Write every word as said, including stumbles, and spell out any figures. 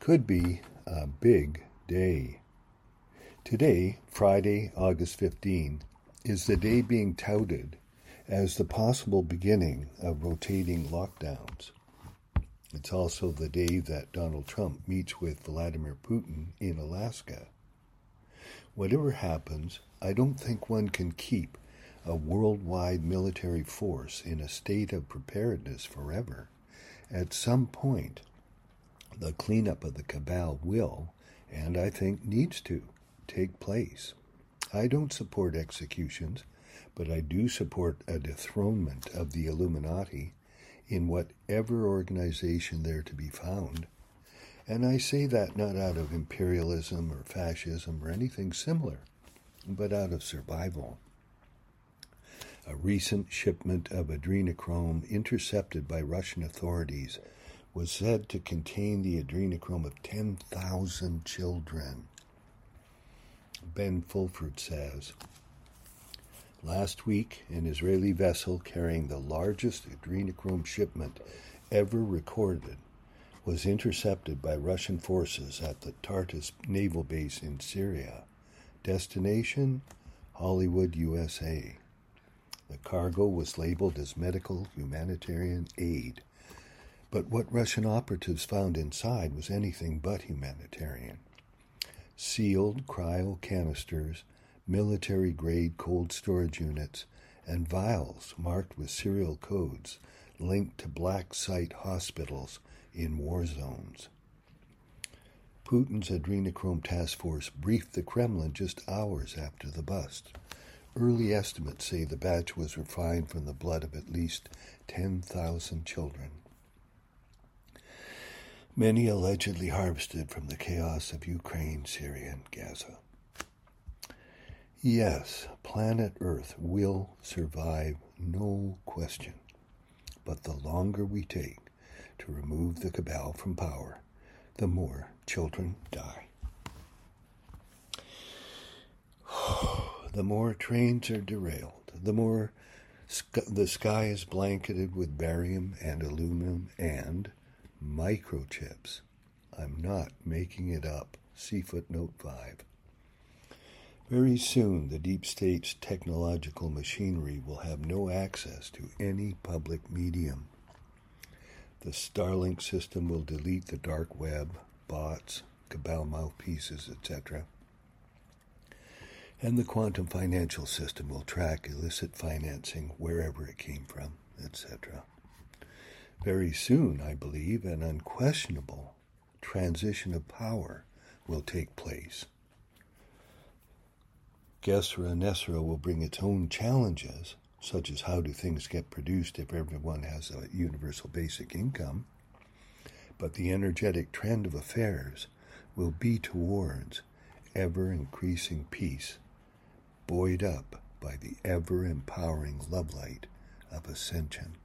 Could be a big day. Today, Friday, August fifteenth, is the day being touted as the possible beginning of rotating lockdowns. It's also the day that Donald Trump meets with Vladimir Putin in Alaska. Whatever happens, I don't think one can keep a worldwide military force in a state of preparedness forever. At some point, the cleanup of the cabal will, and I think needs to, take place. I don't support executions, but I do support a dethronement of the Illuminati in whatever organization they're to be found. And I say that not out of imperialism or fascism or anything similar, but out of survival. A recent shipment of adrenochrome intercepted by Russian authorities was said to contain the adrenochrome of ten thousand children. Ben Fulford says, last week, an Israeli vessel carrying the largest adrenochrome shipment ever recorded was intercepted by Russian forces at the Tartus naval base in Syria. Destination, Hollywood, U S A. The cargo was labeled as medical humanitarian aid, but what Russian operatives found inside was anything but humanitarian. Sealed cryo canisters, military-grade cold storage units, and vials marked with serial codes linked to black site hospitals in war zones. Putin's adrenochrome task force briefed the Kremlin just hours after the bust. Early estimates say the batch was refined from the blood of at least ten thousand children. Many allegedly harvested from the chaos of Ukraine, Syria, and Gaza. Yes, planet Earth will survive, no question. But the longer we take to remove the cabal from power, the more children die. The more trains are derailed, the more sk- the sky is blanketed with barium and aluminum and microchips. I'm not making it up. See footnote five. Very soon, the deep state's technological machinery will have no access to any public medium. The Starlink system will delete the dark web, bots, cabal mouthpieces, et cetera. And the quantum financial system will track illicit financing wherever it came from, et cetera. Very soon, I believe, an unquestionable transition of power will take place. Gesra Nesra will bring its own challenges, such as how do things get produced if everyone has a universal basic income, but the energetic trend of affairs will be towards ever-increasing peace, buoyed up by the ever-empowering love light of ascension.